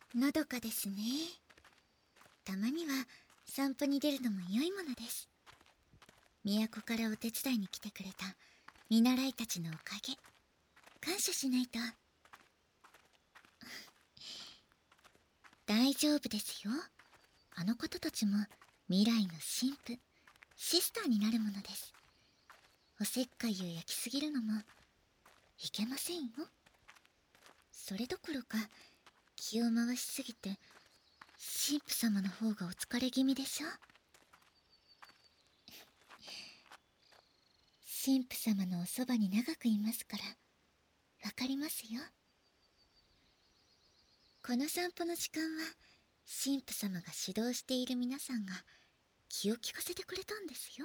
のどかですね。たまには散歩に出るのも良いものです。都からお手伝いに来てくれた見習いたちのおかげ、感謝しないと。大丈夫ですよ。あの方たちも未来の神父、シスターになるものです。おせっかいを焼きすぎるのもいけませんよ。それどころか気を回しすぎて神父様の方がお疲れ気味でしょ。神父様のおそばに長くいますからわかりますよ。この散歩の時間は神父様が指導している皆さんが気を利かせてくれたんですよ。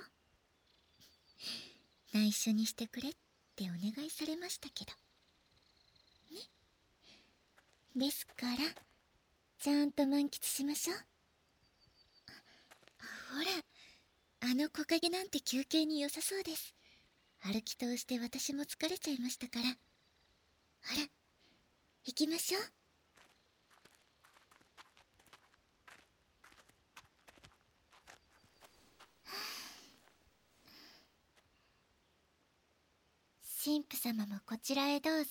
内緒にしてくれってお願いされましたけどね。ですからちゃんと満喫しましょう。ほら、あの木陰なんて休憩に良さそうです。歩き通して私も疲れちゃいましたから。ほら、行きましょう。神父様もこちらへどうぞ。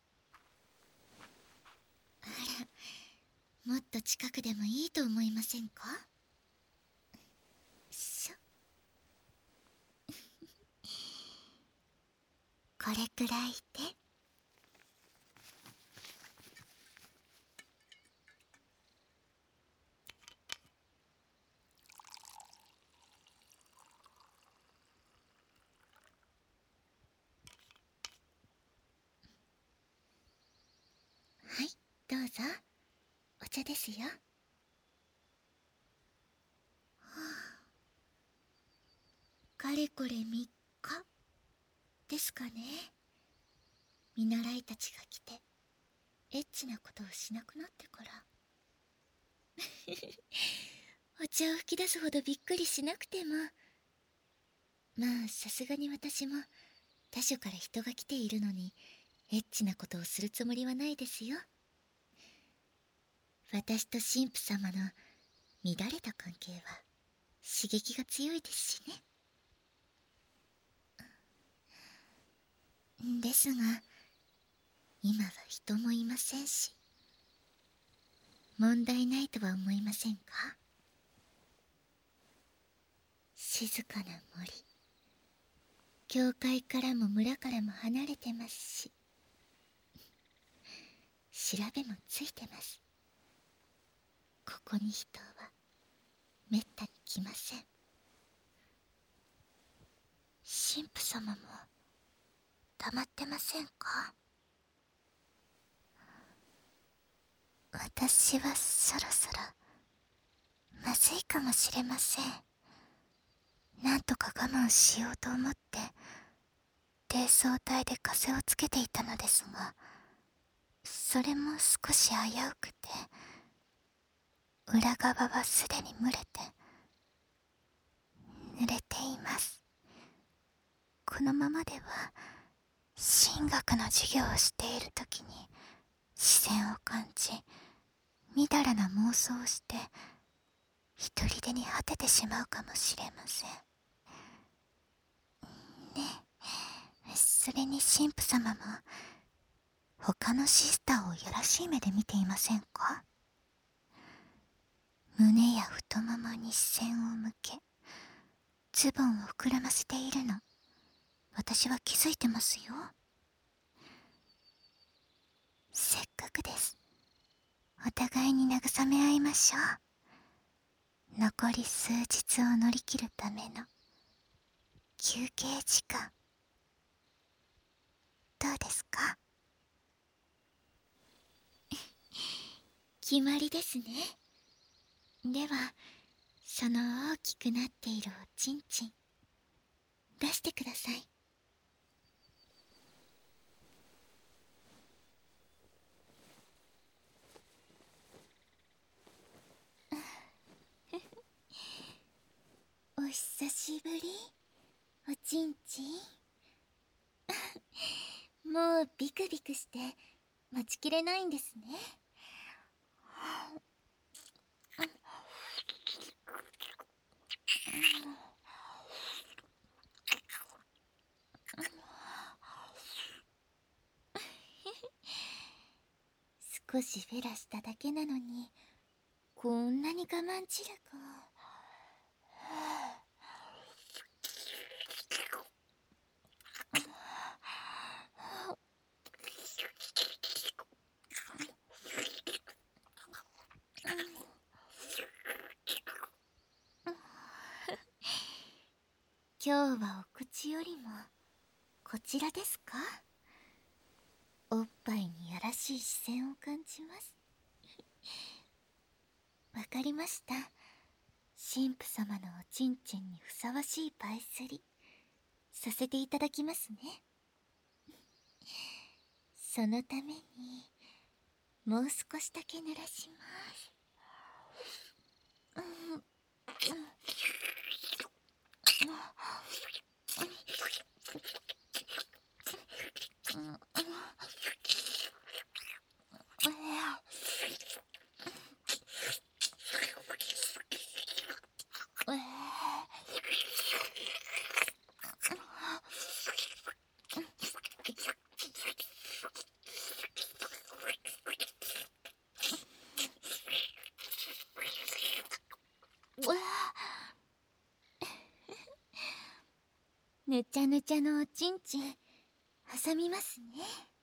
あら、もっと近くでもいいと思いませんか？しょこれくらいで。はい、どうぞ。お茶ですよ。はあ、かれこれ3日ですかね。見習いたちが来てエッチなことをしなくなってから。お茶を吹き出すほどびっくりしなくても。まあさすがに私も他所から人が来ているのにエッチなことをするつもりはないですよ。私と神父様の乱れた関係は刺激が強いですしね。ですが今は人もいませんし問題ないとは思いませんか？静かな森、教会からも村からも離れてますし、調べもついてます。ここに人はめったに来ません。神父様も黙ってませんか？私はそろそろまずいかもしれません。なんとか我慢しようと思って低層体で風をつけていたのですが、それも少し危うくて裏側はすでに濡れています。このままでは神学の授業をしている時に視線を感じみだらな妄想をして一人でに果ててしまうかもしれませんね。それに神父様も他のシスターをやらしい目で見ていませんか？胸や太ももに視線を向けズボンを膨らませているの、私は気づいてますよ。せっかくです。お互いに慰め合いましょう。残り数日を乗り切るための休憩時間、どうですか？決まりですね。ではその大きくなっているおちんちん出してください。お久しぶり、おちんちん。もうビクビクして待ちきれないんですね。 少しフェラしただけなのに、こんなに我慢汁が。今日はお口よりもこちらですか？おっぱいにやらしい視線を感じます。わかりました。神父様のおちんちんにふさわしいパイスリさせていただきますね。そのためにもう少しだけ濡らします。ぬちゃぬちゃのおちんちん挟みますね。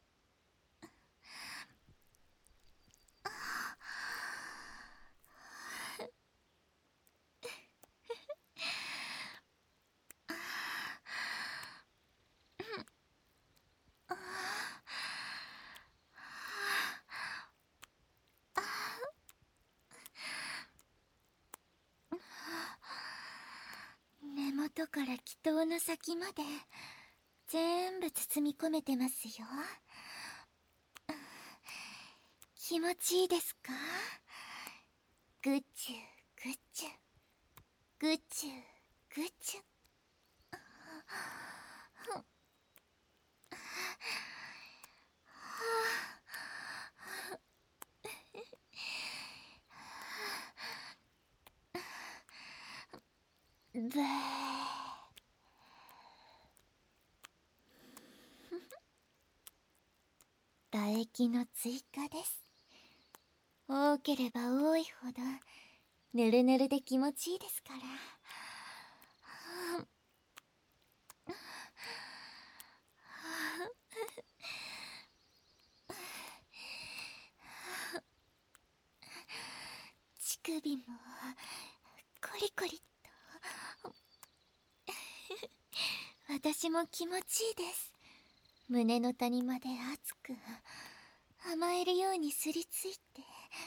根元から祈祷の先まで全部包み込めてますよ。気持ちいいですか？グッチュグッチュグッチュグッチュ。ブー。唾液の追加です。多ければ多いほどぬるぬるで気持ちいいですから。乳首もコリコリと。私も気持ちいいです。胸の谷まで熱く甘えるようにすりついて。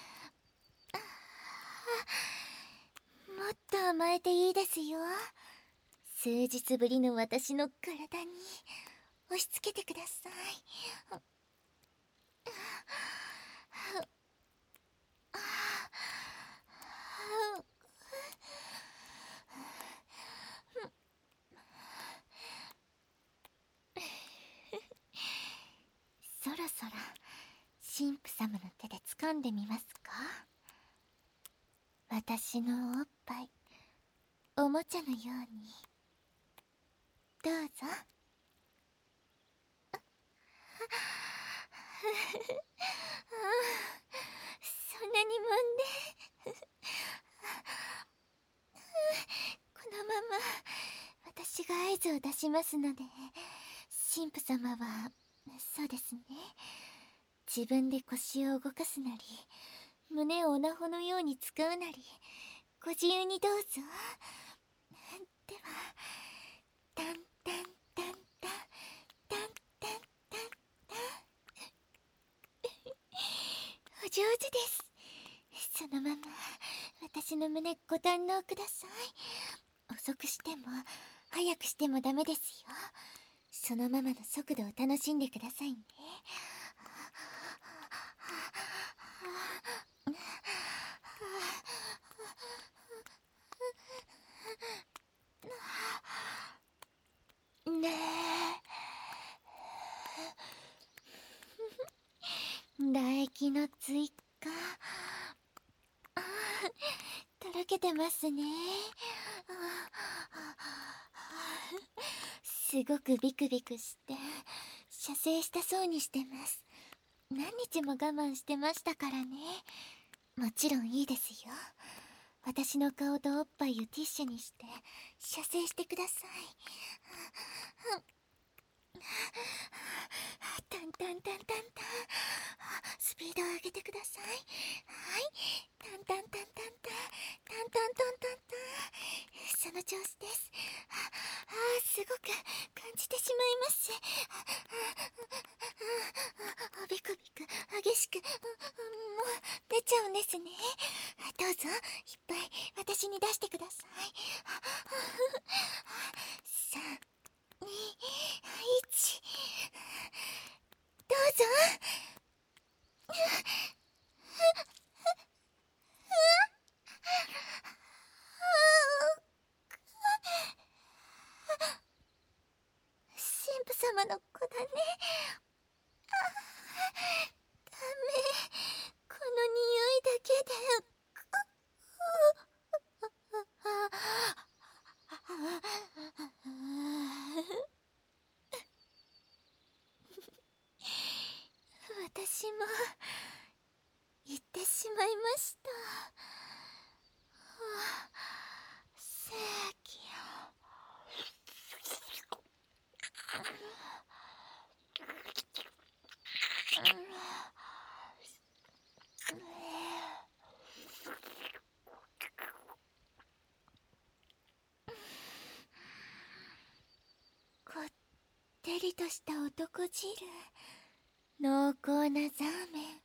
もっと甘えていいですよ。数日ぶりの私の体に押し付けてください。そろそろ神父様の手で掴んでみますか？私のおっぱいおもちゃのように。どうぞ。そんなに揉んで。このまま私が合図を出しますので、神父様はそうですね、自分で腰を動かすなり胸をオナホのように使うなりご自由にどうぞ。では、タンタンタンタンタンタンタンタン。お上手です。そのまま私の胸ご堪能ください。遅くしても早くしてもダメですよ。そのままの速度を楽しんでくださいね。ねえ。唾液の追加らけてますね。すごくビクビクして射精したそうにしてます。何日も我慢してましたからね。もちろんいいですよ。私の顔とおっぱいをティッシュにして射精してください。タンタンタンタンタン。スピードを上げてください。はい。タンタンタンタンタン。タンタンタンタンタン。その調子です。すごく感じてしまいます。ビクビク激しく、もう出ちゃうんですね。どうぞいっぱい私に出してください。3、2、1、どうぞ。神父様の子だね。ダメ、この匂いだけで。私も言ってしまいました。正義こってりとした男汁、濃厚なザーメン。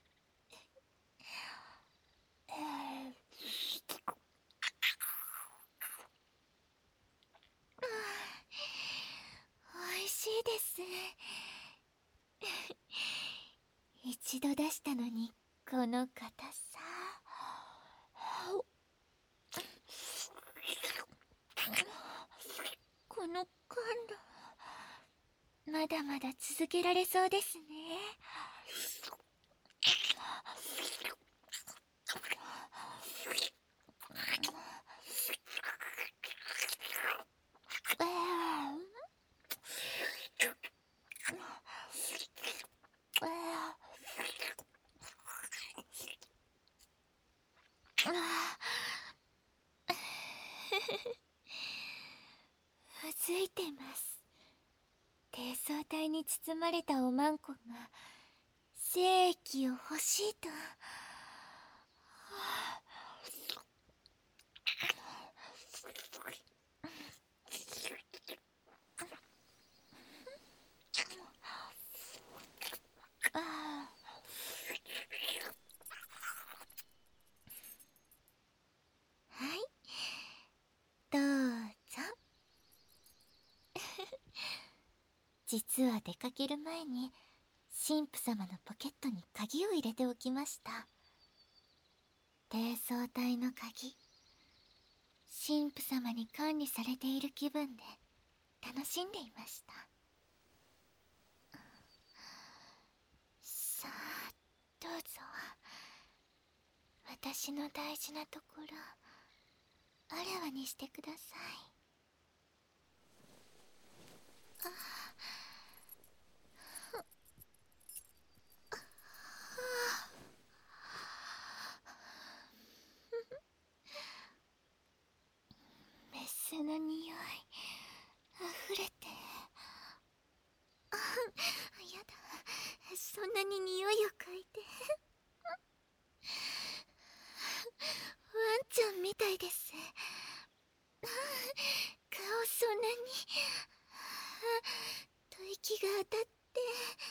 美味しいです。一度出したのにこの硬さ。この感度、まだまだ続けられそうですね。うずいてます。低層体に包まれたおまんこが精液を欲しいと。はい、どうぞ。実は出かける前に神父様のポケットに鍵を入れておきました。低層体の鍵、神父様に管理されている気分で楽しんでいました。さあ、どうぞ。私の大事なところあらわにしてください。メスの匂い溢れて。やだ、そんなに匂いを嗅いで。ワンちゃんみたいです。顔そんなに吐息が当たって、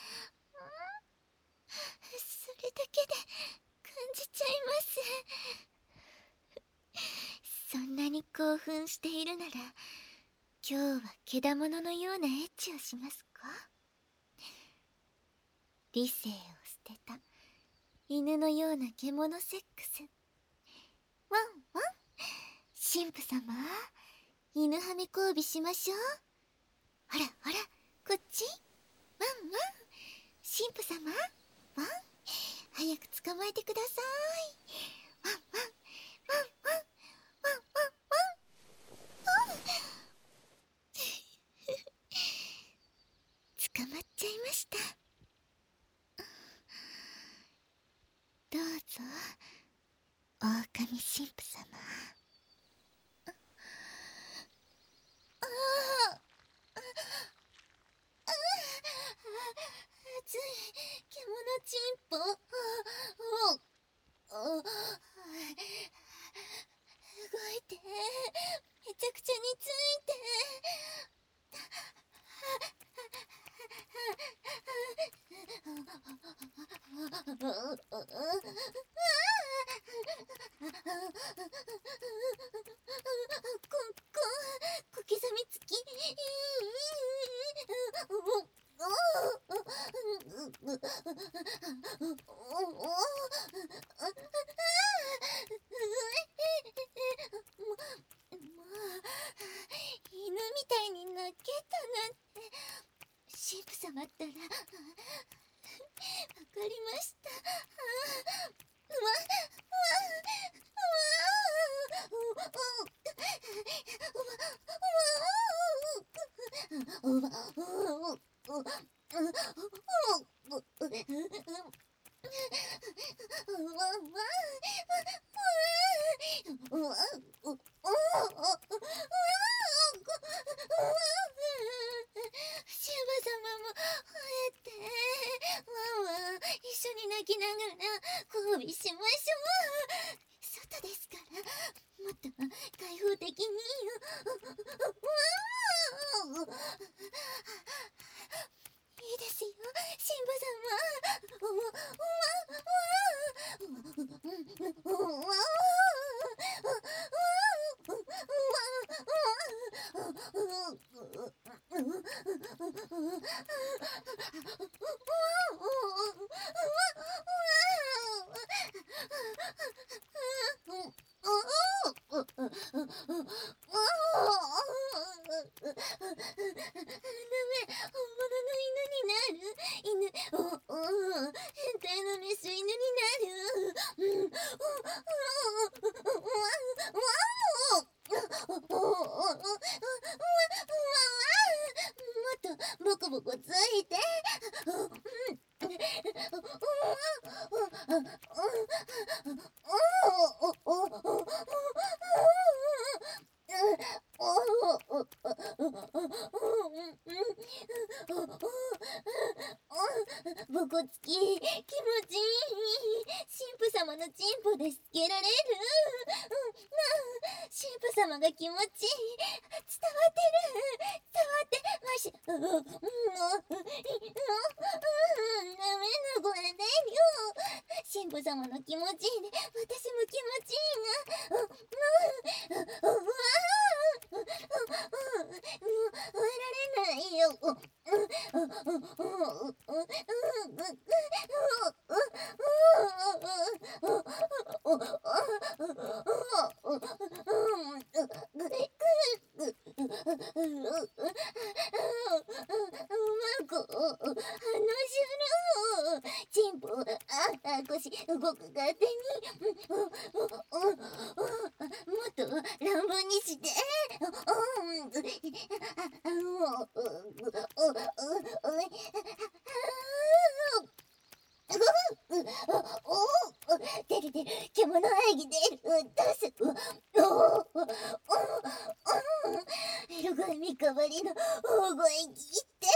それだけで感じちゃいます。そんなに興奮しているなら今日はけだもののようなエッチをしますか？理性を捨てた犬のような獣セックス。ワンワン、神父様、犬はめ交尾しましょう。ほらほら、こっち。ワンワン、神父様、ワン、早く捕まえてください。ワンワン、ワンワン、 まっちゃいました。どうぞ狼神父様。熱い獣チンポ。動いて、めちゃくちゃについて。小刻みつき。犬みたいに泣けたなんて神父様ったらわかりました。シュバ様も吠えて、ワンワン一緒に泣きながら交尾しましょう。外ですからもっと開放的に。いいですよ、神父様。変態のメス犬になる。もっとボコボコついて。ボコつき気持ちいい。神父様のチンポでつけられる。神父様が気持ちいい。伝わってる。伝わってまし。ダメな声でよ。神父様の気持ちいいで私も気持ちいいが。終えられないよ。チンポ、腰動く勝手に。もっと乱暴にして。出る出る、獣愛義出る。出す。エロ神代わりの大声聞いて。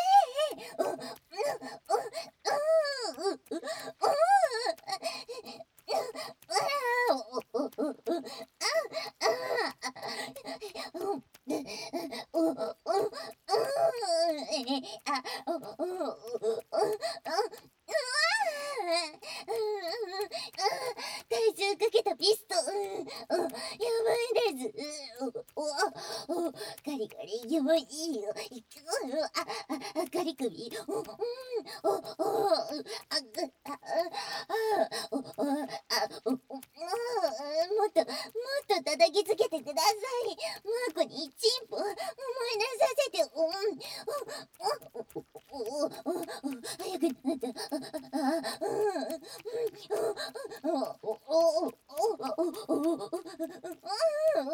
体重かけたピストン。やばいです。ガリガリやばいよ。ガリ首。もっと叩きつけてください。マーコにチンポ思い出させて。早くなった。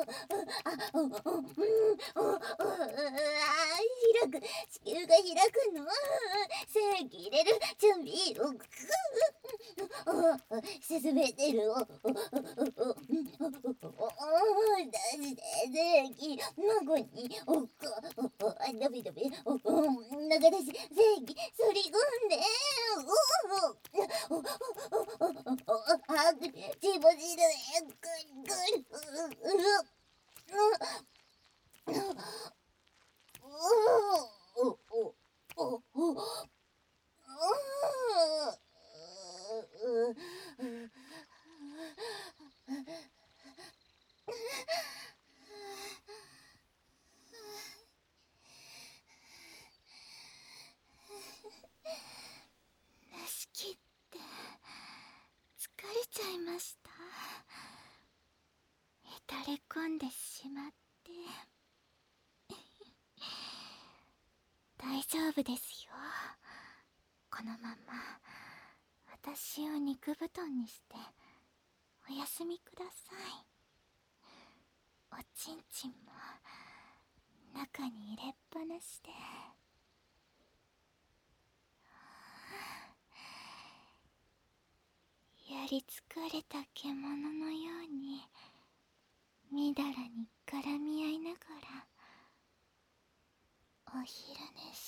開く。子宮が開く精液入れる準備進めてる出して精液孫にダメダメ中出し精液すり込んで血も汁出し切って疲れちゃいました。へたれ込んでしまって大丈夫ですよ。このまま私を肉布団にしてお休みください。おちんちんも中に入れっぱなしで。やり疲れた獣のようにみだらに絡み合いながらお昼寝し